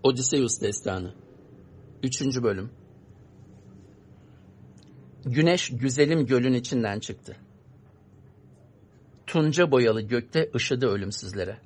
Odysseus Destanı 3. Bölüm. Güneş güzelim gölün içinden çıktı. Tunca boyalı gökte ışıdı ölümsüzlere.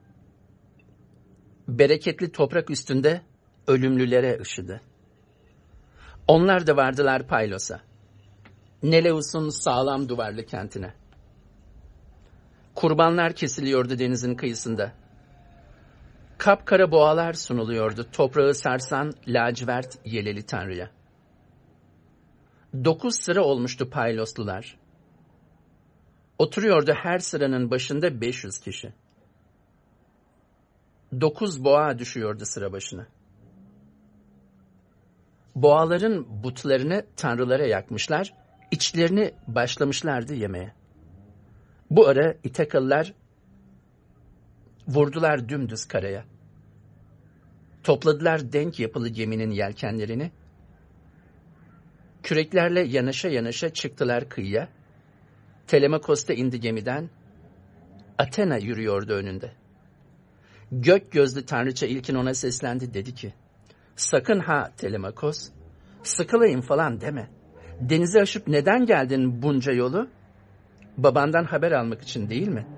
Bereketli toprak üstünde ölümlülere ışıdı. Onlar da vardılar Paylos'a, Neleus'un sağlam duvarlı kentine. Kurbanlar kesiliyordu denizin kıyısında. Kapkara boğalar sunuluyordu toprağı sarsan lacivert yeleli tanrıya. 9 sıra olmuştu Payloslular. Oturuyordu her sıranın başında 500 kişi. 9 boğa düşüyordu sıra başına. Boğaların butlarını tanrılara yakmışlar, içlerini başlamışlardı yemeye. Bu ara İtakalılar vurdular dümdüz karaya. Topladılar denk yapılı geminin yelkenlerini. Küreklerle yanaşa yanaşa çıktılar kıyıya. Telemakos'ta indi gemiden. Athena yürüyordu önünde. Gök gözlü tanrıça ilkin ona seslendi, dedi ki, sakın ha Telemakos, sıkılayım falan deme. Denizi aşıp neden geldin bunca yolu? Babandan haber almak için değil mi?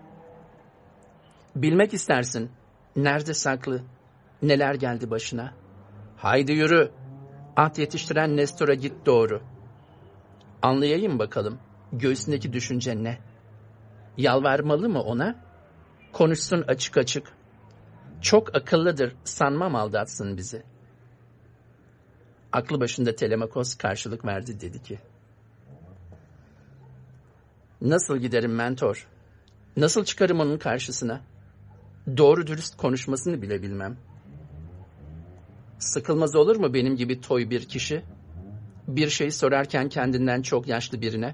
Bilmek istersin, nerede saklı, neler geldi başına? Haydi yürü, at yetiştiren Nestor'a git doğru. Anlayayım bakalım, göğsündeki düşünce ne? Yalvarmalı mı ona? Konuşsun açık açık. Çok akıllıdır, sanmam aldatsın bizi. Aklı başında Telemakos karşılık verdi, dedi ki, nasıl giderim mentor? Nasıl çıkarım onun karşısına? Doğru dürüst konuşmasını bile bilmem. Sıkılmaz olur mu benim gibi toy bir kişi? Bir şey sorarken kendinden çok yaşlı birine.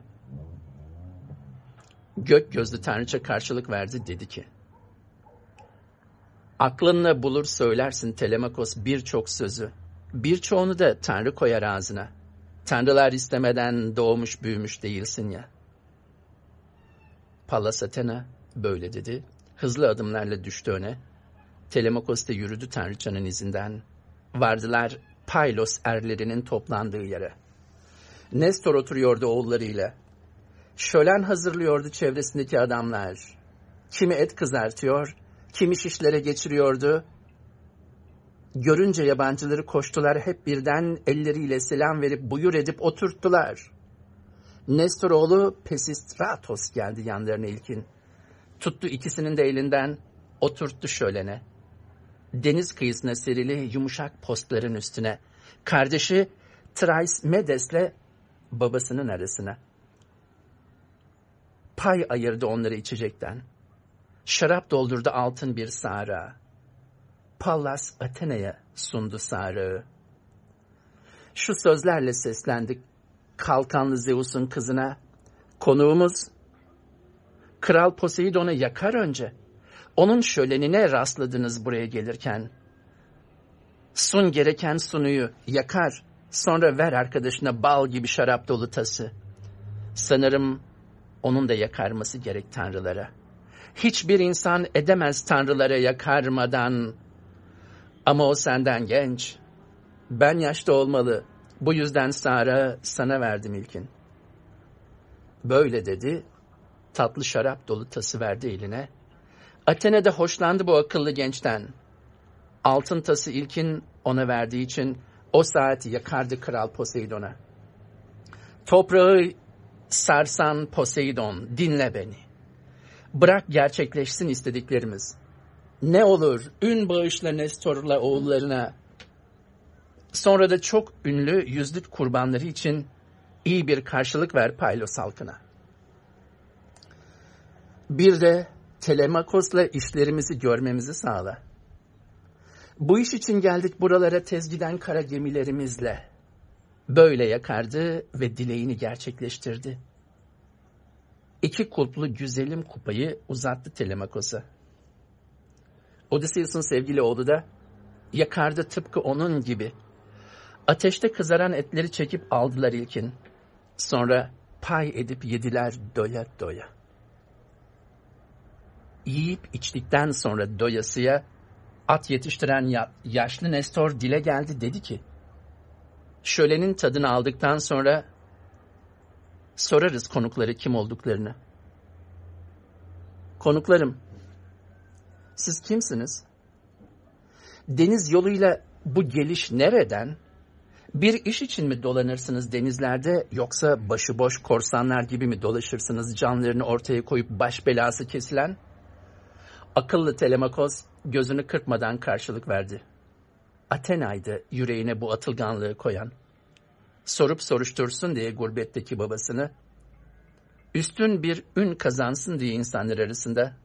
Gök gözlü tanrıça karşılık verdi, dedi ki, aklınla bulur söylersin Telemakos birçok sözü. Birçoğunu da tanrı koyar ağzına. Tanrılar istemeden doğmuş büyümüş değilsin ya. Pallas Athena böyle dedi. Hızlı adımlarla düştü öne. Telemakos da yürüdü tanrıçanın izinden. Vardılar Pylos erlerinin toplandığı yere. Nestor oturuyordu oğullarıyla. Şölen hazırlıyordu çevresindeki adamlar. Kimi et kızartıyor, kimi şişlere geçiriyordu. Görünce yabancıları koştular hep birden, elleriyle selam verip buyur edip oturttular. Nestor oğlu Pesistratos geldi yanlarına ilkin. Tuttu ikisinin de elinden, oturttu şölene. Deniz kıyısına serili yumuşak postların üstüne. Kardeşi Thraismedes'le babasının arasına. Pay ayırdı onları içecekten. Şarap doldurdu altın bir sağrağa. Pallas Athena'ya sundu sağrağı. Şu sözlerle seslendik kalkanlı Zeus'un kızına. Konuğumuz Kral Poseidon'u yakar önce. Onun şölenine rastladınız buraya gelirken. Sun gereken sunuyu yakar, sonra ver arkadaşına bal gibi şarap dolu tası. Sanırım onun da yakarması gerek tanrılara. Hiçbir insan edemez tanrılara yakarmadan. Ama o senden genç. Ben yaşta olmalı. Bu yüzden Sara sana verdim ilkin. Böyle dedi. Tatlı şarap dolu tası verdi eline. Athena da hoşlandı bu akıllı gençten. Altın tası ilkin ona verdiği için o saat yakardı Kral Poseidon'a. Toprağı sarsan Poseidon, dinle beni. Bırak gerçekleşsin istediklerimiz. Ne olur ün bağışla Nestor'la oğullarına. Sonra da çok ünlü yüzlük kurbanları için iyi bir karşılık ver Pylos halkına. Bir de Telemakos'la işlerimizi görmemizi sağla. Bu iş için geldik buralara tez giden kara gemilerimizle. Böyle yakardı ve dileğini gerçekleştirdi. 2 kulplu güzelim kupayı uzattı Telemakos'a. Odysseus'un sevgili oğlu da yakardı tıpkı onun gibi. Ateşte kızaran etleri çekip aldılar ilkin. Sonra pay edip yediler doya doya. Yiyip içtikten sonra doyasıya At yetiştiren yaşlı Nestor dile geldi, dedi ki, şölenin tadını aldıktan sonra sorarız konukları kim olduklarını. Konuklarım, siz kimsiniz? Deniz yoluyla bu geliş nereden? Bir iş için mi dolanırsınız denizlerde, yoksa başıboş korsanlar gibi mi dolaşırsınız canlarını ortaya koyup baş belası kesilen? Akıllı Telemakos gözünü kırpmadan karşılık verdi. Athena'ydı yüreğine bu atılganlığı koyan. Sorup soruştursun diye gurbetteki babasını, üstün bir ün kazansın diye insanlar arasında.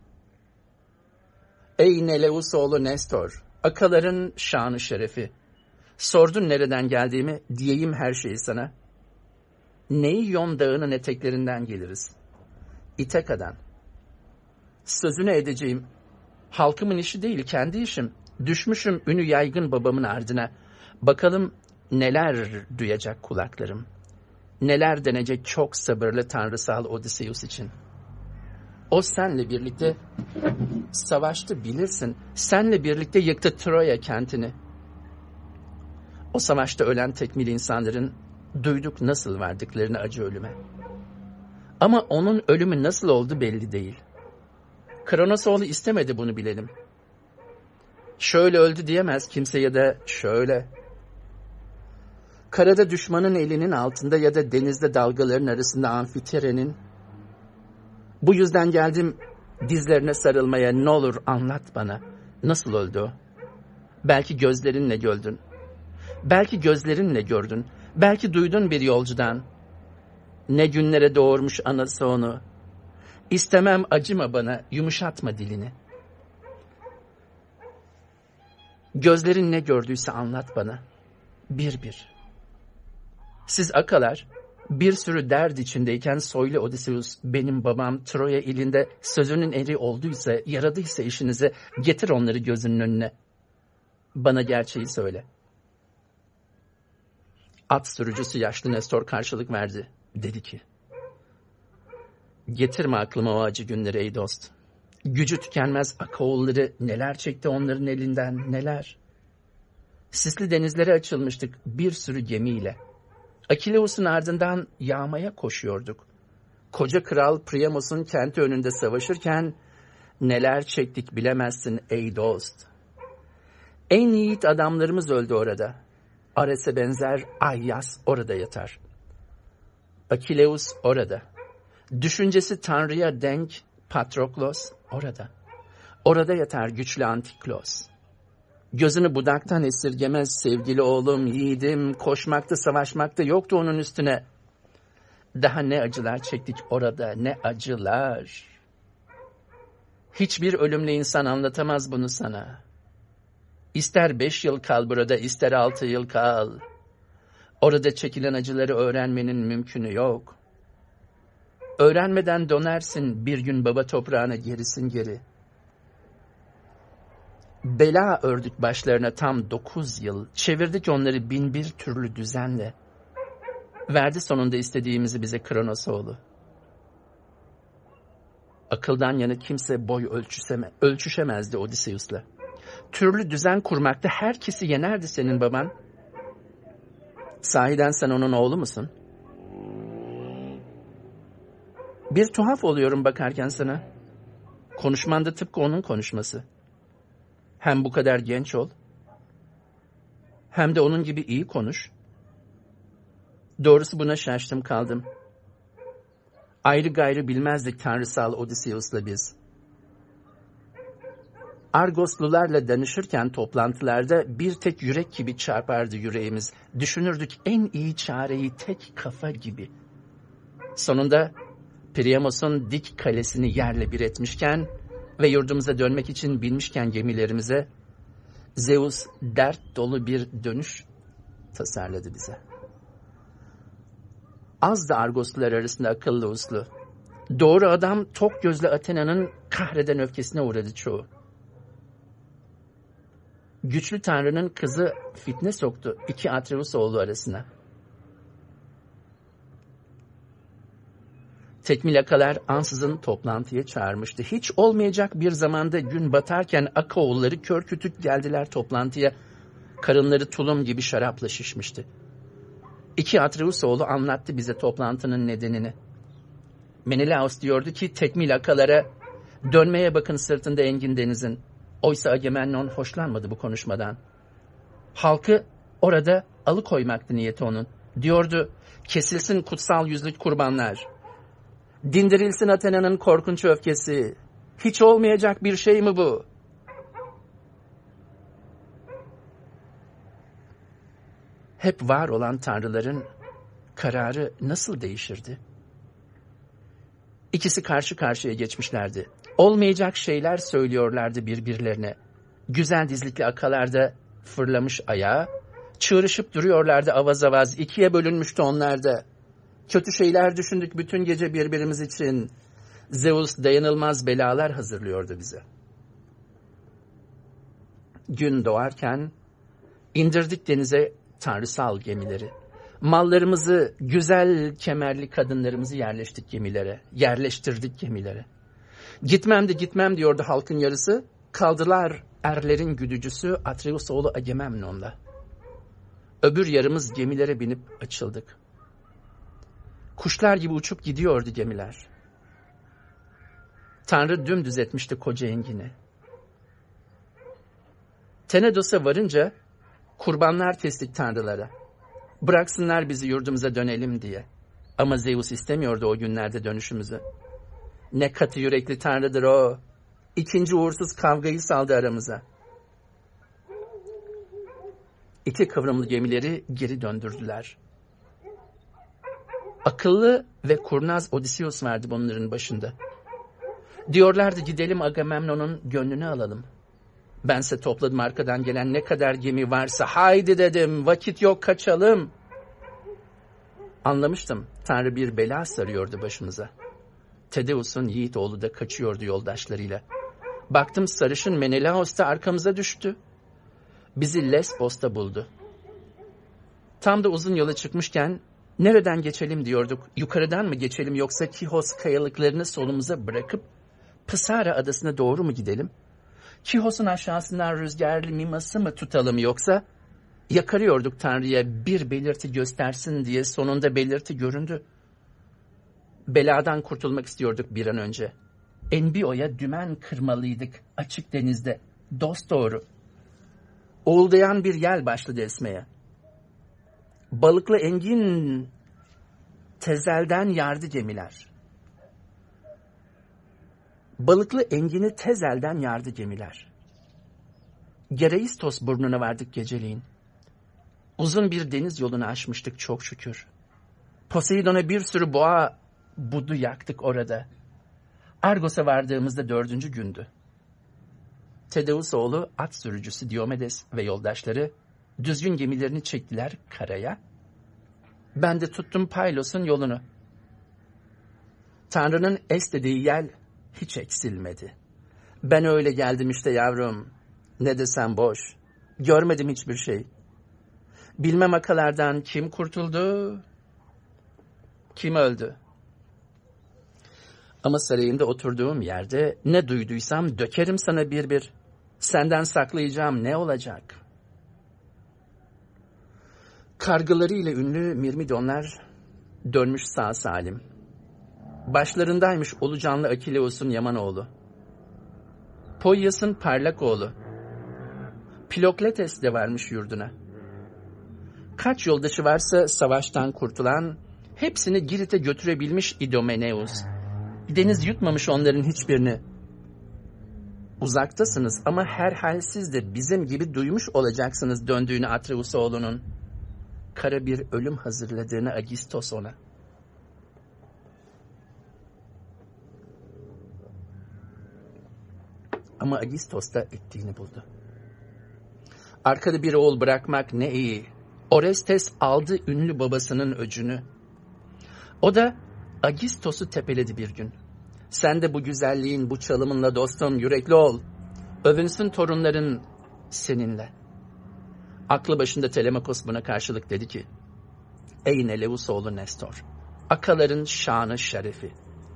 Ey Neleus oğlu Nestor, akaların şanı şerefi, sordun nereden geldiğimi, diyeyim her şeyi sana. Neiyon dağının eteklerinden geliriz. İteka'dan. Sözünü edeceğim. Halkımın işi değil, kendi işim. Düşmüşüm ünü yaygın babamın ardına. Bakalım neler duyacak kulaklarım. Neler denecek çok sabırlı tanrısal Odysseus için. O senle birlikte savaştı bilirsin. Senle birlikte yıktı Troya kentini. O savaşta ölen tekmil insanların duyduk nasıl verdiklerini acı ölüme. Ama onun ölümü nasıl oldu belli değil. Kronos oğlu istemedi bunu bilelim. Şöyle öldü diyemez kimse ya da şöyle. Karada düşmanın elinin altında ya da denizde dalgaların arasında Amfitere'nin. Bu yüzden geldim dizlerine sarılmaya, ne olur anlat bana. Nasıl öldü o? Belki gözlerinle gördün. Belki gözlerinle gördün. Belki duydun bir yolcudan. Ne günlere doğurmuş anası onu. İstemem acıma bana, yumuşatma dilini. Gözlerin ne gördüyse anlat bana. Bir bir. Siz akalar bir sürü derd içindeyken soylu Odysseus, benim babam Troya ilinde sözünün eri olduysa, yaradıysa işinize, getir onları gözünün önüne. Bana gerçeği söyle. At sürücüsü yaşlı Nestor karşılık verdi. Dedi ki, getirme aklıma o acı günleri ey dost. Gücü tükenmez akaoğulları neler çekti onların elinden, neler. Sisli denizlere açılmıştık bir sürü gemiyle. Akileus'un ardından yağmaya koşuyorduk. Koca kral Priamos'un kenti önünde savaşırken neler çektik bilemezsin ey dost. En yiğit adamlarımız öldü orada. Ares'e benzer Ayyas orada yatar. Akileus orada. Düşüncesi Tanrı'ya denk Patroklos orada. Orada yatar güçlü Antiklos. Gözünü budaktan esirgemez sevgili oğlum, yiğidim, koşmakta savaşmakta yoktu onun üstüne. Daha ne acılar çektik orada, ne acılar. Hiçbir ölümlü insan anlatamaz bunu sana. İster 5 yıl kal burada, ister 6 yıl kal. Orada çekilen acıları öğrenmenin mümkünü yok. Öğrenmeden dönersin bir gün baba toprağına gerisin geri. Bela ördük başlarına tam 9 yıl. Çevirdik onları 1001 türlü düzenle. Verdi sonunda istediğimizi bize Kronos oğlu. Akıldan yana kimse boy ölçüşemezdi Odysseus'la. Türlü düzen kurmakta herkesi yenerdi senin baban. Sahiden sen onun oğlu musun? Bir tuhaf oluyorum bakarken sana. Konuşman da tıpkı onun konuşması. Hem bu kadar genç ol, hem de onun gibi iyi konuş. Doğrusu buna şaştım kaldım. Ayrı gayrı bilmezdik tanrısal Odysseus'la biz. Argoslularla danışırken toplantılarda bir tek yürek gibi çarpardı yüreğimiz. Düşünürdük en iyi çareyi tek kafa gibi. Sonunda Priamos'un dik kalesini yerle bir etmişken ve yurdumuza dönmek için binmişken gemilerimize, Zeus dert dolu bir dönüş tasarladı bize. Az da Argoslular arasında akıllı uslu. Doğru adam tok gözlü Athena'nın kahreden öfkesine uğradı çoğu. Güçlü Tanrı'nın kızı fitne soktu 2 Atreus oğlu arasına. Tekmilakalar ansızın toplantıya çağırmıştı. Hiç olmayacak bir zamanda gün batarken Akaoğulları kör kütük geldiler toplantıya. Karınları tulum gibi şarapla şişmişti. İki Atreusoğlu anlattı bize toplantının nedenini. Menelaos diyordu ki Tekmilakalara dönmeye bakın sırtında engin denizin. Oysa Agamemnon hoşlanmadı bu konuşmadan. Halkı orada alıkoymaktı niyeti onun. Diyordu kesilsin kutsal yüzlü kurbanlar. Dindirilsin Athena'nın korkunç öfkesi. Hiç olmayacak bir şey mi bu? Hep var olan tanrıların kararı nasıl değişirdi? İkisi karşı karşıya geçmişlerdi. Olmayacak şeyler söylüyorlardı birbirlerine. Güzel dizlikli akalarda fırlamış ayağa, çığırışıp duruyorlardı avaz avaz. İkiye bölünmüştü onlar da. Kötü şeyler düşündük bütün gece birbirimiz için. Zeus dayanılmaz belalar hazırlıyordu bize. Gün doğarken indirdik denize tanrısal gemileri. Mallarımızı, güzel kemerli kadınlarımızı yerleştirdik gemilere. Gitmem diyordu halkın yarısı. Kaldılar erlerin güdücüsü Atreus oğlu Agamemnon'la. Öbür yarımız gemilere binip açıldık. Kuşlar gibi uçup gidiyordu gemiler. Tanrı dümdüz etmişti koca engini. Tenedos'a varınca kurbanlar kestik tanrılara. Bıraksınlar bizi yurdumuza dönelim diye. Ama Zeus istemiyordu o günlerde dönüşümüzü. Ne katı yürekli tanrıdır o. İkinci uğursuz kavgayı saldı aramıza. İki kıvrımlı gemileri geri döndürdüler. Akıllı ve kurnaz Odysseus vardı bunların başında. Diyorlardı gidelim Agamemnon'un gönlünü alalım. Bense topladım arkadan gelen ne kadar gemi varsa. Haydi dedim, vakit yok, kaçalım. Anlamıştım, Tanrı bir bela sarıyordu başımıza. Tedeus'un yiğit oğlu da kaçıyordu yoldaşlarıyla. Baktım sarışın Menelaos da arkamıza düştü. Bizi Lesbos'ta buldu. Tam da uzun yola çıkmışken nereden geçelim diyorduk. Yukarıdan mı geçelim yoksa Kihos kayalıklarını solumuza bırakıp Pısara adasına doğru mu gidelim? Kihos'un aşağısından rüzgarlı miması mı tutalım yoksa? Yakarıyorduk Tanrı'ya bir belirti göstersin diye, sonunda belirti göründü. Beladan kurtulmak istiyorduk bir an önce. Enbio'ya dümen kırmalıydık açık denizde, dosdoğru. Uğuldayan bir yel başladı esmeye. Balıklı engin tezelden yardı gemiler. Balıklı engini tezelden yardı gemiler. Gereistos burnuna vardık geceliğin. Uzun bir deniz yolunu aşmıştık çok şükür. Poseidon'a bir sürü boğa budu yaktık orada. Argos'a vardığımızda 4. gündü. Tedeus oğlu at sürücüsü Diomedes ve yoldaşları düzgün gemilerini çektiler karaya. Ben de tuttum Paylos'un yolunu. Tanrı'nın istediği yel hiç eksilmedi. Ben öyle geldim işte yavrum. Ne desem boş. Görmedim hiçbir şey. Bilmem akalardan kim kurtuldu, kim öldü. Ama sarayımda oturduğum yerde ne duyduysam dökerim sana bir bir. Senden saklayacağım ne olacak? Kargılarıyla ünlü Mirmidonlar dönmüş sağ salim. Başlarındaymış ulucanlı Akileus'un yaman oğlu. Poyas'ın parlak oğlu. Pilokletes de varmış yurduna. Kaç yoldaşı varsa savaştan kurtulan, hepsini Girit'e götürebilmiş İdomeneus. Deniz yutmamış onların hiçbirini. Uzaktasınız ama herhal siz de bizim gibi duymuş olacaksınız döndüğünü Atreus oğlunun. Kara bir ölüm hazırladığını Agistos ona. Ama Agistos da ettiğini buldu. Arkada bir oğul bırakmak ne iyi. Orestes aldı ünlü babasının öcünü. O da Agistos'u tepeledi bir gün. Sen de bu güzelliğin, bu çalımınla dostum yürekli ol. Övünsün torunların seninle. Aklı başında Telemakos buna karşılık dedi ki, ey Neleus oğlu Nestor, akaların şanı şerefi,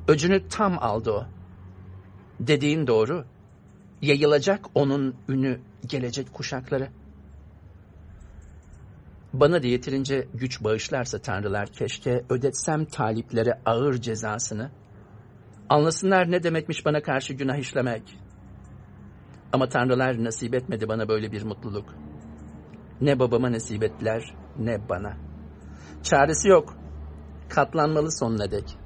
Öcünü tam aldı o. Dediğin doğru. Yayılacak onun ünü gelecek kuşaklara. Bana da yeterince güç bağışlarsa tanrılar keşke ödetsem taliplere ağır cezasını. Anlasınlar ne demekmiş bana karşı günah işlemek. Ama tanrılar nasip etmedi bana böyle bir mutluluk. Ne babama nasip ettiler ne bana. Çaresi yok. Katlanmalı sonuna dek.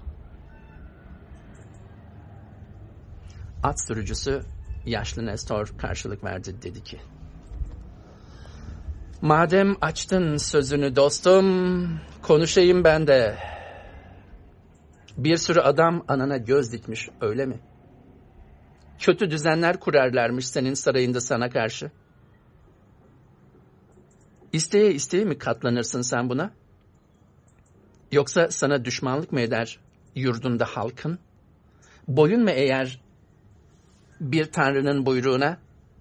At sürücüsü yaşlı Nestor karşılık verdi, dedi ki: "Madem açtın sözünü dostum, konuşayım ben de. Bir sürü adam anana göz dikmiş, öyle mi? Kötü düzenler kurarlarmış senin sarayında sana karşı. İsteye isteye mi katlanırsın sen buna? Yoksa sana düşmanlık mı eder yurdunda halkın? Boyun mu eğer bir tanrının buyruğuna?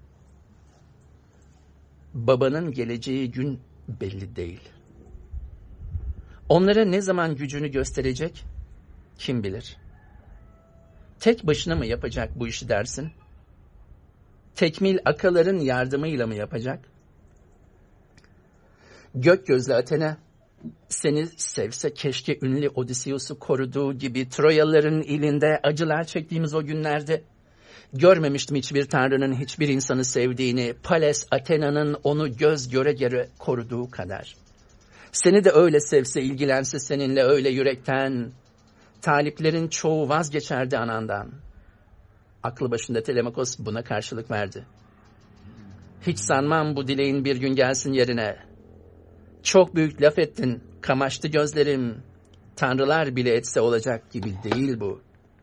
Babanın geleceği gün belli değil. Onlara ne zaman gücünü gösterecek kim bilir? Tek başına mı yapacak bu işi dersin? Tekmil akaların yardımıyla mı yapacak? Gök gözlü Athena seni sevse keşke ünlü Odysseus'u koruduğu gibi Troyalıların ilinde acılar çektiğimiz o günlerde görmemiştim hiçbir tanrının hiçbir insanı sevdiğini, Pales Athena'nın onu göz göre göre koruduğu kadar. Seni de öyle sevse, ilgilense seninle öyle yürekten, taliplerin çoğu vazgeçerdi anandan. Aklı başında Telemakos buna karşılık verdi. Hiç sanmam bu dileğin bir gün gelsin yerine. Çok büyük laf ettin, kamaştı gözlerim. Tanrılar bile etse olacak gibi değil bu.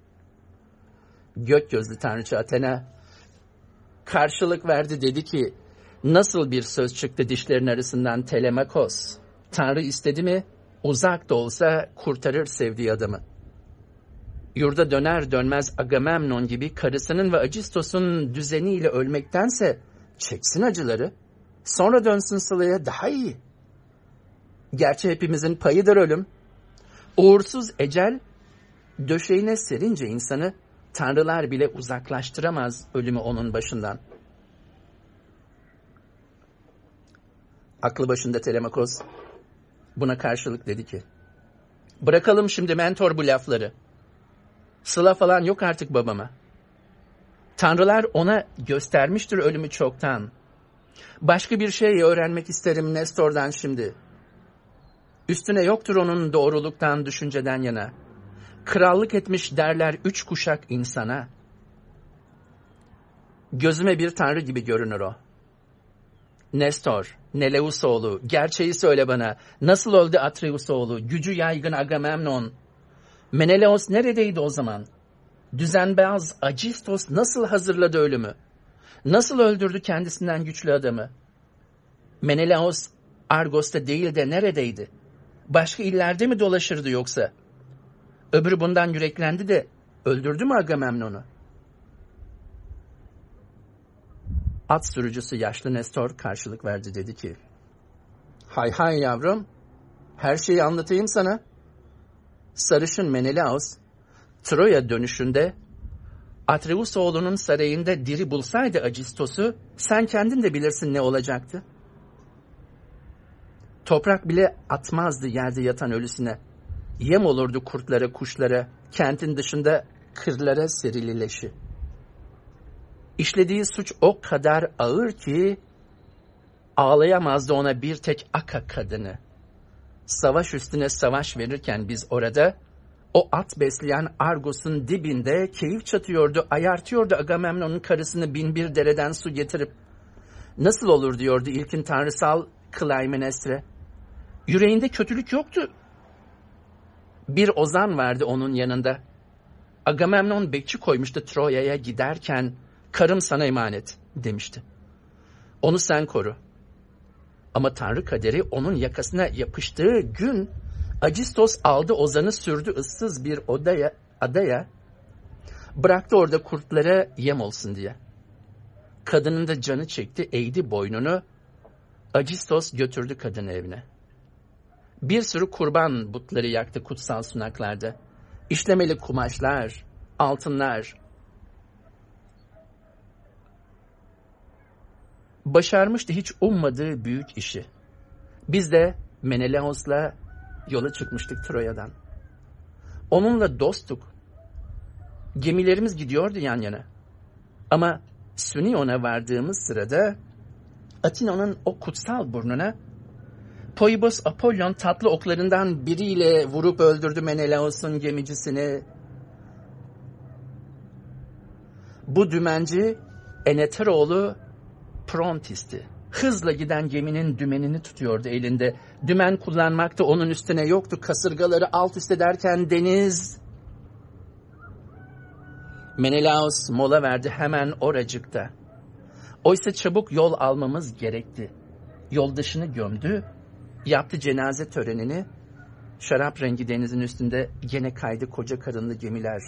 Gök gözlü tanrıça Athena karşılık verdi, dedi ki: nasıl bir söz çıktı dişlerin arasından Telemakos? Tanrı istedi mi uzak da olsa kurtarır sevdiği adamı. Yurda döner dönmez Agamemnon gibi karısının ve Agistos'un düzeniyle ölmektense çeksin acıları, sonra dönsün Sıla'ya, daha iyi. Gerçi hepimizin payıdır ölüm. Uğursuz ecel döşeğine serince insanı tanrılar bile uzaklaştıramaz ölümü onun başından. Aklı başında Telemakos buna karşılık dedi ki: bırakalım şimdi mentor bu lafları. Sıla falan yok artık babama. Tanrılar ona göstermiştir ölümü çoktan. Başka bir şey öğrenmek isterim Nestor'dan şimdi. Üstüne yoktur onun doğruluktan, düşünceden yana. Krallık etmiş derler 3 kuşak insana. Gözüme bir tanrı gibi görünür o. Nestor, Neleus oğlu, gerçeği söyle bana. Nasıl öldü Atreus oğlu, gücü yaygın Agamemnon? Menelaos neredeydi o zaman? Düzenbaz Agistos nasıl hazırladı ölümü? Nasıl öldürdü kendisinden güçlü adamı? Menelaos Argos'ta değil de neredeydi? Başka illerde mi dolaşırdı yoksa? Öbürü bundan yüreklendi de öldürdü mü Agamemnon'u? At sürücüsü yaşlı Nestor karşılık verdi, dedi ki: hay hay yavrum, her şeyi anlatayım sana. Sarışın Menelaos Troya dönüşünde Atreus oğlunun sarayında diri bulsaydı Agistos'u, sen kendin de bilirsin ne olacaktı. Toprak bile atmazdı yerde yatan ölüsüne. Yem olurdu kurtlara, kuşlara, kentin dışında kırlara serili leşi. İşlediği suç o kadar ağır ki ağlayamazdı ona bir tek Aka kadını. Savaş üstüne savaş verirken biz orada, o at besleyen Argos'un dibinde keyif çatıyordu, ayartıyordu Agamemnon'un karısını binbir dereden su getirip. Nasıl olur diyordu ilkin tanrısal Klaymenestre. Yüreğinde kötülük yoktu. Bir ozan vardı onun yanında. Agamemnon bekçi koymuştu Troya'ya giderken, karım sana emanet demişti. Onu sen koru. Ama tanrı kaderi onun yakasına yapıştığı gün Agistos aldı ozanı, sürdü ıssız bir adaya, bıraktı orada kurtlara yem olsun diye. Kadının da canı çekti, eğdi boynunu, Agistos götürdü kadını evine. Bir sürü kurban butları yaktı kutsal sunaklarda. işlemeli kumaşlar, altınlar. Başarmıştı hiç ummadığı büyük işi. Biz de Menelaos'la yola çıkmıştık Troya'dan. Onunla dosttuk. Gemilerimiz gidiyordu yan yana. Ama Sünion'a vardığımız sırada Atina'nın o kutsal burnuna Poibos Apollon tatlı oklarından biriyle vurup öldürdü Menelaos'un gemicisini. Bu dümenci Eneteroğlu Prontis'ti. Hızla giden geminin dümenini tutuyordu elinde. Dümen kullanmakta onun üstüne yoktu. Kasırgaları alt üst ederken deniz... Menelaos mola verdi hemen oracıkta. Oysa çabuk yol almamız gerekti. Yoldaşını gömdü, yaptı cenaze törenini. Şarap rengi denizin üstünde gene kaydı koca karınlı gemiler.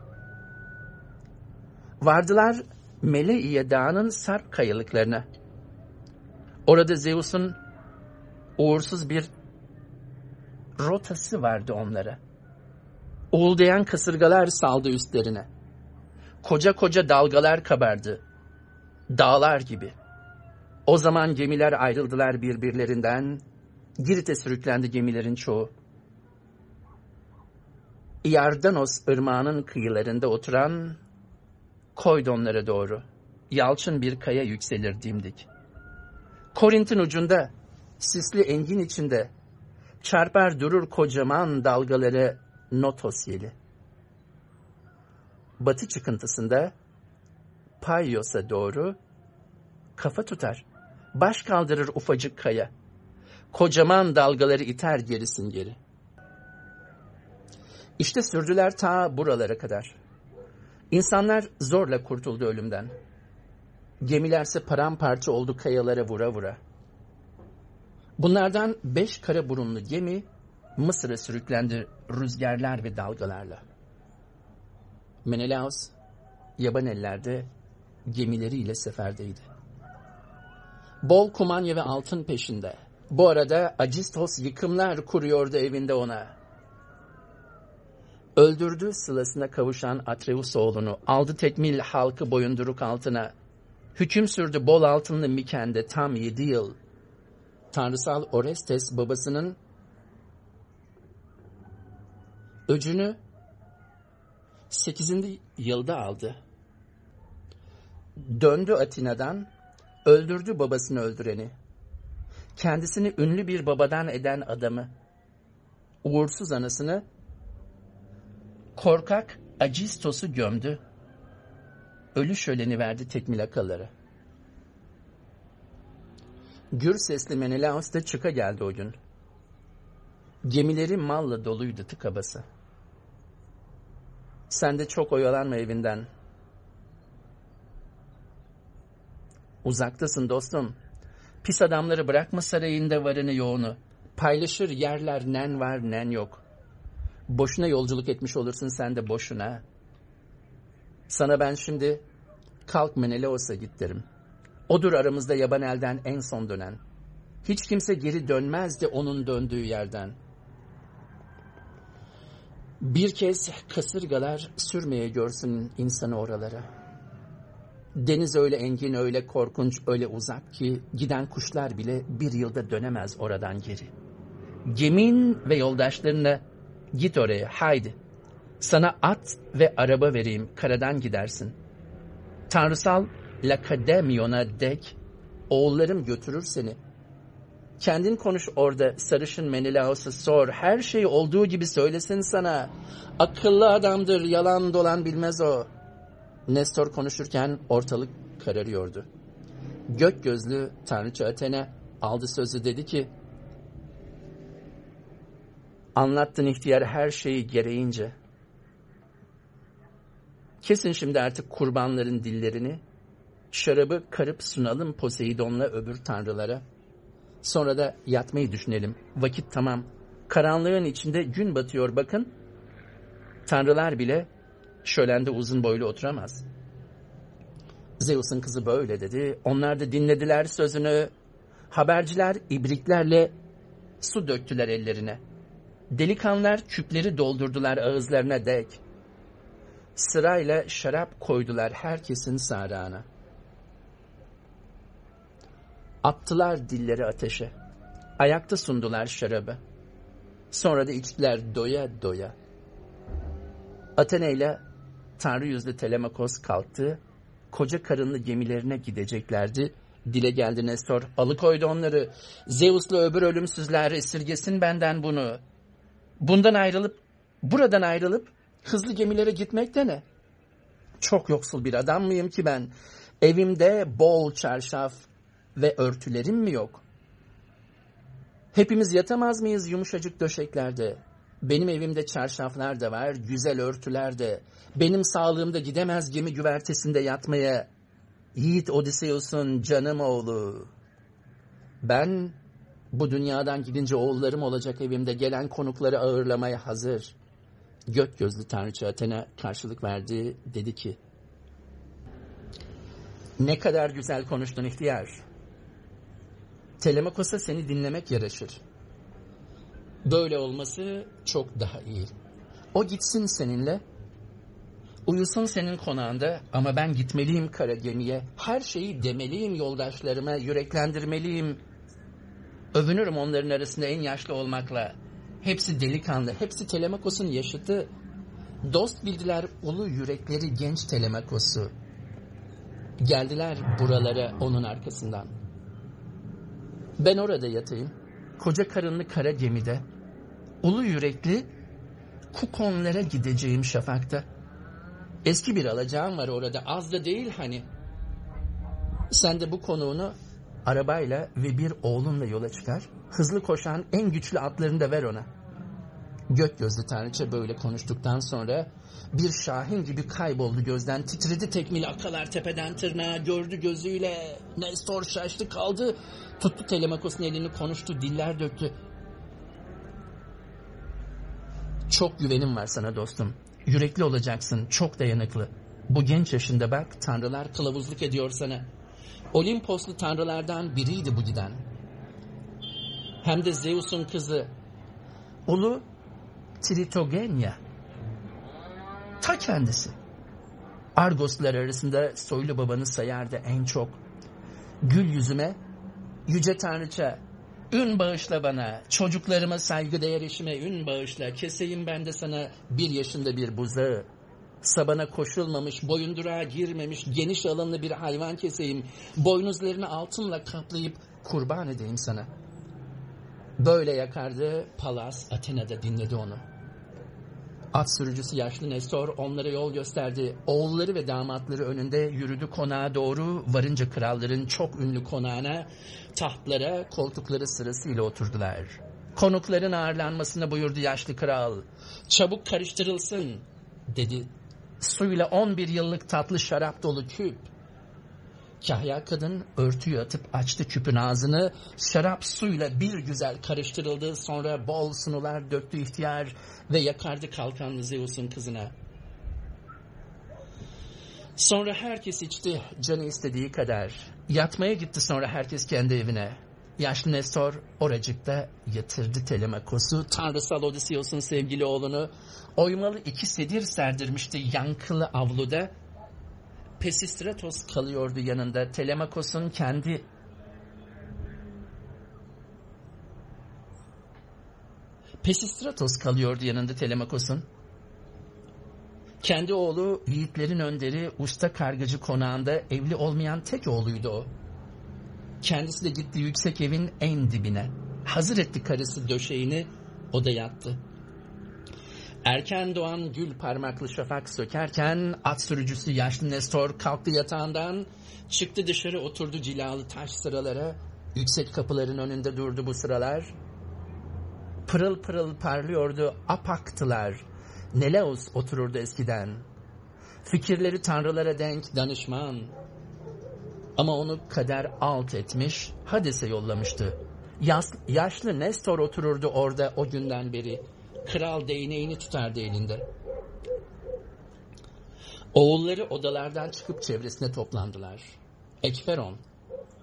Vardılar Meleiye Dağı'nın sarp kayalıklarına. Orada Zeus'un uğursuz bir rotası vardı onlara. Uğuldayan kasırgalar saldı üstlerine. Koca koca dalgalar kabardı. Dağlar gibi. O zaman gemiler ayrıldılar birbirlerinden. Girit'e sürüklendi gemilerin çoğu. Iardanos ırmağının kıyılarında oturan Koydonlara doğru yalçın bir kaya yükselir dimdik. Korint'in ucunda, sisli engin içinde çarpar durur kocaman dalgaları Notos yeli. Batı çıkıntısında Paios'a doğru kafa tutar, baş kaldırır ufacık kaya. Kocaman dalgaları iter gerisin geri. İşte sürdüler ta buralara kadar. İnsanlar zorla kurtuldu ölümden. Gemilerse paramparça oldu kayalara vura vura. Bunlardan 5 kara burunlu gemi Mısır'a sürüklendi rüzgarlar ve dalgalarla. Menelaos yaban ellerde gemileriyle seferdeydi. Bol kumanya ve altın peşinde. Bu arada Acistos yıkımlar kuruyordu evinde ona. Öldürdü sılasına kavuşan Atreus oğlunu, aldı tekmil halkı boyunduruk altına. Hüküm sürdü bol altınlı Miken'de tam 7 yıl. Tanrısal Orestes babasının öcünü 8. yılda aldı. Döndü Atina'dan, öldürdü babasını öldüreni. Kendisini ünlü bir babadan eden adamı, uğursuz anasını, korkak Agistos'u gömdü. Ölü şöleni verdi tekmil akaları. Gür sesli Menelaos da çıka geldi o gün. Gemileri malla doluydu tıka basa. Sen de çok oyalanma evinden. Uzaktasın dostum. Pis adamları bırakma sarayında varını yoğunu. Paylaşır yerler nen var nen yok. Boşuna yolculuk etmiş olursun sen de boşuna. Sana ben şimdi kalk Menelaos'a git derim. Odur aramızda yaban elden en son dönen. Hiç kimse geri dönmezdi onun döndüğü yerden. Bir kez kasırgalar sürmeye görsün insanı oralara. Deniz öyle engin, öyle korkunç, öyle uzak ki giden kuşlar bile bir yılda dönemez oradan geri. Gemin ve yoldaşlarına git oraya, haydi. Sana at ve araba vereyim, karadan gidersin. Tanrısal Lakedemion'a dek oğullarım götürür seni. Kendin konuş orada, sarışın Menelaos'a sor. Her şey olduğu gibi söylesin sana. Akıllı adamdır, yalan dolan bilmez o. Nestor konuşurken ortalık kararıyordu. Gök gözlü tanrıça Athena aldı sözü, dedi ki, anlattın ihtiyar her şeyi gereğince. Kesin şimdi artık kurbanların dillerini, şarabı karıp sunalım Poseidon'la öbür tanrılara. Sonra da yatmayı düşünelim. Vakit tamam. Karanlığın içinde gün batıyor bakın. Tanrılar bile şölende uzun boylu oturamaz. Zeus'un kızı böyle dedi. Onlar da dinlediler sözünü. Haberciler ibriklerle su döktüler ellerine. Delikanlılar küpleri doldurdular ağızlarına dek. Sırayla şarap koydular herkesin sağrağına. Attılar dilleri ateşe. Ayakta sundular şarabı. Sonra da içtiler doya doya. Athena ile Tanrı yüzlü Telemakos kalktı. Koca karınlı gemilerine gideceklerdi. Dile geldi Nestor. Alıkoydu onları. Zeus'la öbür ölümsüzler esirgesin benden bunu. Buradan ayrılıp hızlı gemilere gitmek de ne? Çok yoksul bir adam mıyım ki ben? Evimde bol çarşaf ve örtülerim mi yok? Hepimiz yatamaz mıyız yumuşacık döşeklerde? Benim evimde çarşaflar da var, güzel örtüler de. Benim sağlığımda gidemez gemi güvertesinde yatmaya. Yiğit Odysseus'un canım oğlu. Ben bu dünyadan gidince oğullarım olacak evimde gelen konukları ağırlamaya hazır. Gök gözlü tanrıça Athena karşılık verdi, dedi ki, ne kadar güzel konuştun ihtiyar. Telemakos'a seni dinlemek yaraşır. Böyle olması çok daha iyi. O gitsin seninle, uyusun senin konağında ama ben gitmeliyim kara gemiye. Her şeyi demeliyim yoldaşlarıma, yüreklendirmeliyim. Övünürüm onların arasında en yaşlı olmakla. Hepsi delikanlı, hepsi Telemakos'un yaşıtı. Dost bildiler ulu yürekleri genç Telemakos'u. Geldiler buralara onun arkasından. Ben orada yatayım, koca karınlı kara gemide, ulu yürekli Kukonlara gideceğim şafakta. Eski bir alacağım var orada, az da değil hani. Sen de bu konuğunu arabayla ve bir oğlunla yola çıkar, hızlı koşan en güçlü atlarını da ver ona. Gök gözlü tanrıça böyle konuştuktan sonra bir şahin gibi kayboldu gözden, titredi tekmili akalar tepeden tırnağa, gördü gözüyle. Nestor şaştı kaldı, tuttu Telemakos'un elini, konuştu, diller döktü. Çok güvenim var sana dostum, yürekli olacaksın, çok dayanıklı. Bu genç yaşında bak, tanrılar kılavuzluk ediyor sana. Olimposlu tanrılardan biriydi bu giden. Hem de Zeus'un kızı, ulu Tritogenya. Ta kendisi. Argoslar arasında soylu babanı sayardı en çok. Gül yüzüme, yüce tanrıça, ün bağışla bana, çocuklarıma saygıdeğer eşime ün bağışla, keseyim ben de sana 1 yaşında bir buzağı. Sabana koşulmamış, boyundurağa girmemiş, geniş alınlı bir hayvan keseyim, boynuzlarını altınla kaplayıp kurban edeyim sana. Böyle yakardı, Palas Athena'da dinledi onu. At sürücüsü yaşlı Nestor onlara yol gösterdi. Oğulları ve damatları önünde yürüdü konağa doğru. Varınca kralların çok ünlü konağına, tahtlara, koltukları sırasıyla oturdular. Konukların ağırlanmasını buyurdu yaşlı kral. Çabuk karıştırılsın, dedi. Suyla 11 yıllık tatlı şarap dolu küp. Kahya kadın örtüyü atıp açtı küpün ağzını. Şarap suyla bir güzel karıştırıldı. Sonra bol sunular döktü ihtiyar ve yakardı kalkanlı Zeus'un kızına. Sonra herkes içti canı istediği kadar. Yatmaya gitti sonra herkes kendi evine. Yaşlı Nestor oracıkta yatırdı Telemakos'u, tanrısal Odysseus'un sevgili oğlunu. Oymalı 2 sedir serdirmişti yankılı avluda. Pesistratos kalıyordu yanında. Telemakos'un kendi oğlu, yiğitlerin önderi, usta kargıcı konağında evli olmayan tek oğluydu o. Kendisi de gitti yüksek evin en dibine. Hazır etti karısı döşeğini, o da yattı. Erken doğan gül parmaklı şafak sökerken at sürücüsü yaşlı Nestor kalktı yatağından, çıktı dışarı, oturdu cilalı taş sıralara. Yüksek kapıların önünde durdu bu sıralar. Pırıl pırıl parlıyordu, apaktılar. Neleus otururdu eskiden. Fikirleri tanrılara denk danışman. Ama onu kader alt etmiş, Hades'e yollamıştı. Yaşlı Nestor otururdu orada o günden beri. Kral değneğini tutardı elinde. Oğulları odalardan çıkıp çevresine toplandılar. Ekferon,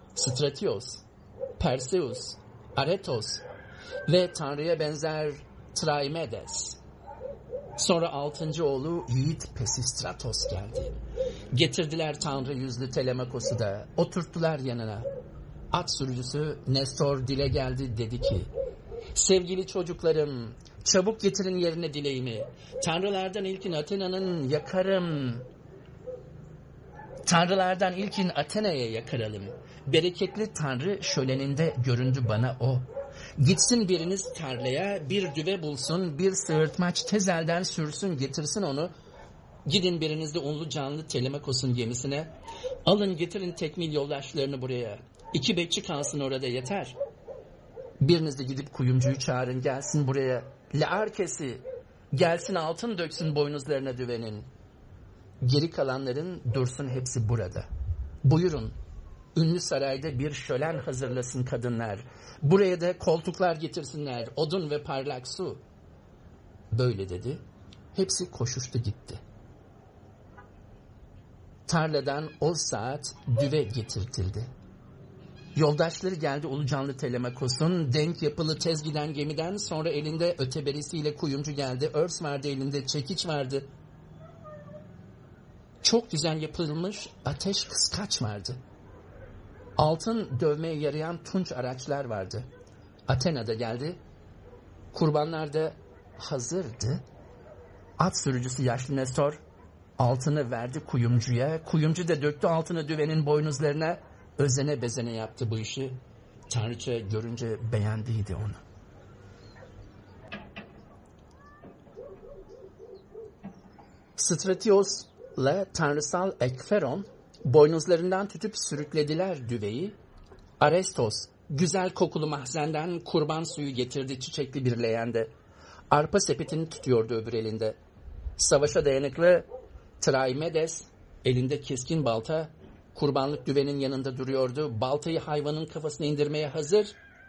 Stratios, Perseus, Aretos ve Tanrı'ya benzer Traimedes. Sonra 6. oğlu yiğit Pesistratos geldi. Getirdiler tanrı yüzlü Telemakos'u da oturttular yanına. At sürücüsü Nestor dile geldi, dedi ki: sevgili çocuklarım, çabuk getirin yerine dileğimi. Tanrılardan ilkin Athena'nın yakarım. Tanrılardan ilkin Athena'ya yakaralım. Bereketli tanrı şöleninde göründü bana o. Gitsin biriniz tarlaya, bir düve bulsun, bir sığırtmaç tezelden sürsün getirsin onu. Gidin biriniz de unlu canlı Telemakos'un gemisine. Alın getirin tekmil yoldaşlarını buraya. 2 bekçi kalsın orada yeter. Biriniz de gidip kuyumcuyu çağırın gelsin buraya. Laarkes'i gelsin altın döksün boynuzlarına düvenin. Geri kalanların dursun hepsi burada. Buyurun, ünlü sarayda bir şölen hazırlasın kadınlar. Buraya da koltuklar getirsinler, odun ve parlak su. Böyle dedi. Hepsi koşuştu gitti. Tarladan o saat düve getirtildi. Yoldaşları geldi ulucanlı Telemakos'un, denk yapılı tez giden gemiden, sonra elinde öteberisiyle kuyumcu geldi, örs vardı elinde, çekiç vardı. Çok güzel yapılmış ateş kıskaç vardı. Altın dövmeye yarayan tunç araçlar vardı. Athena'da geldi. Kurbanlar da hazırdı. At sürücüsü yaşlı Nestor altını verdi kuyumcuya. Kuyumcu da döktü altını düvenin boynuzlarına. Özene bezene yaptı bu işi. Tanrıça görünce beğendiydi onu. Stratios'la tanrısal Ekferon boynuzlarından tutup sürüklediler düveyi. Arestos güzel kokulu mahzenden kurban suyu getirdi çiçekli bir leğende. Arpa sepetini tutuyordu öbür elinde. Savaşa dayanıklı Traimedes elinde keskin balta kurbanlık düvenin yanında duruyordu. Baltayı hayvanın kafasına indirmeye hazır.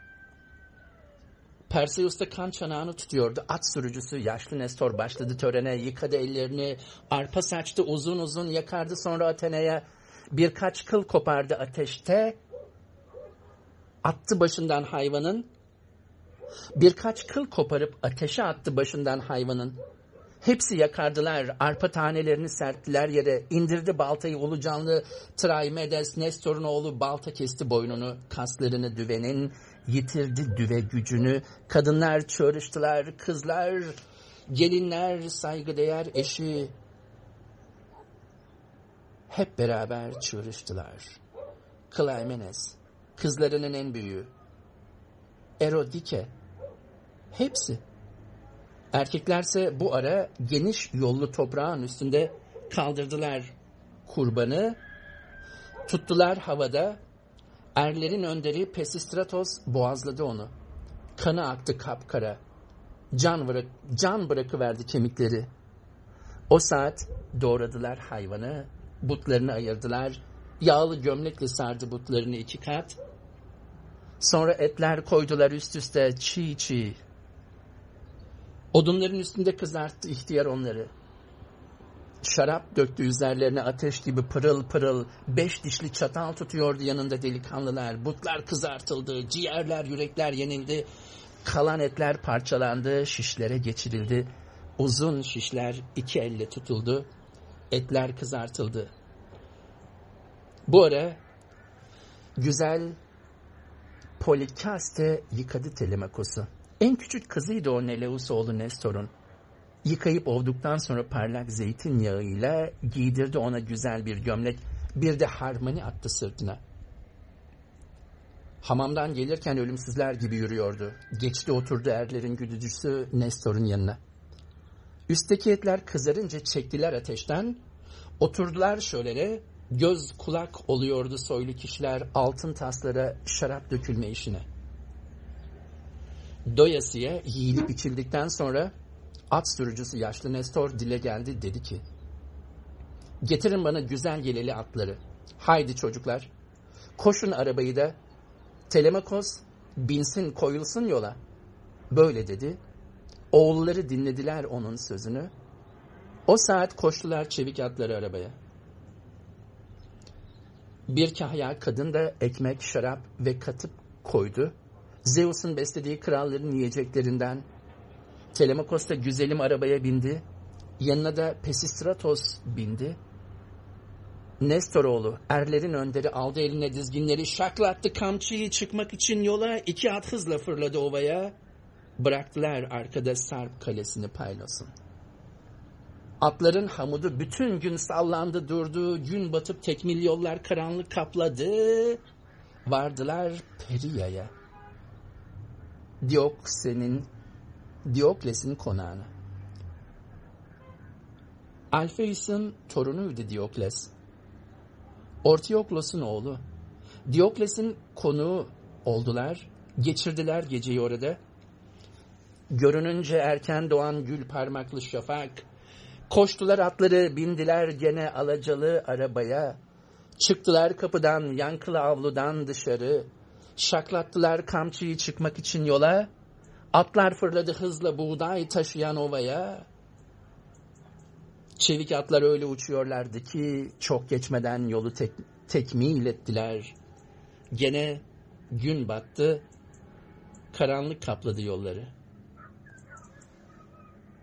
Perseus da kan çanağını tutuyordu. At sürücüsü yaşlı Nestor başladı törene. Yıkadı ellerini. Arpa saçtı, uzun uzun yakardı sonra Athena'ya. Birkaç kıl kopardı ateşte. Attı başından hayvanın. Birkaç kıl koparıp ateşe attı başından hayvanın. Hepsi yakardılar. Arpa tanelerini serptiler yere. İndirdi baltayı ulucanlı Traimedes. Nestor'un oğlu balta kesti boynunu. Kaslarını düvenin. Yitirdi düve gücünü. Kadınlar çağrıştılar. Kızlar, gelinler, saygıdeğer eşi. Hep beraber çığırıştılar. Clymenes, kızlarının en büyüğü. Erodike, hepsi. Erkeklerse bu ara geniş yollu toprağın üstünde kaldırdılar kurbanı. Tuttular havada. Erlerin önderi Pesistratos boğazladı onu. Kanı aktı kapkara. Can bırakıverdi kemikleri. O saat doğradılar hayvanı. Butlarını ayırdılar. Yağlı gömlekle sardı butlarını 2 kat. Sonra etler koydular üst üste çiğ çiğ. Odunların üstünde kızarttı ihtiyar onları. Şarap döktü üzerlerine ateş gibi pırıl pırıl. 5 dişli çatal tutuyordu yanında delikanlılar. Butlar kızartıldı, ciğerler, yürekler yenildi. Kalan etler parçalandı, şişlere geçirildi. Uzun şişler 2 elle tutuldu. Etler kızartıldı. Bu ara güzel Polikaste yıkadı Telemakos'u. En küçük kızıydı o Neleus oğlu Nestor'un. Yıkayıp ovduktan sonra parlak zeytinyağıyla giydirdi ona güzel bir gömlek. Bir de harmani attı sırtına. Hamamdan gelirken ölümsüzler gibi yürüyordu. Geçti oturdu erlerin güdücüsü Nestor'un yanına. Üstteki etler kızarınca çektiler ateşten. Oturdular şölere. Göz kulak oluyordu soylu kişiler altın taslara şarap dökülme işine. Doyasıya yiyilip içildikten sonra at sürücüsü yaşlı Nestor dile geldi, dedi ki: getirin bana güzel yeleli atları. Haydi çocuklar, koşun arabayı da Telemakos binsin koyulsun yola. Böyle dedi. Oğulları dinlediler onun sözünü. O saat koştular çevik atları arabaya. Bir kahya kadın da ekmek, şarap ve katıp koydu. Zeus'un beslediği kralların yiyeceklerinden. Telemakos da güzelim arabaya bindi. Yanına da Pesistratos bindi. Nestoroğlu, erlerin önderi, aldı eline dizginleri, şaklattı kamçıyı, çıkmak için yola, 2 at hızla fırladı ovaya. Bıraktılar arkada Sarp kalesini paylasın. Atların hamudu bütün gün sallandı durdu, gün batıp tekmil yollar karanlık kapladı. Vardılar Periya'ya, Diokles'in konağına. Alpheus'un torunuydu Diokles. Ortioklos'un oğlu. Diokles'in konuğu oldular, geçirdiler geceyi orada. Görününce erken doğan gül parmaklı şafak, koştular atları, bindiler gene alacalı arabaya. Çıktılar kapıdan, yankılı avludan dışarı, şaklattılar kamçıyı, çıkmak için yola. Atlar fırladı hızla buğday taşıyan ovaya. Çevik atlar öyle uçuyorlardı ki çok geçmeden yolu tekmil ettiler. Gene gün battı, karanlık kapladı yolları.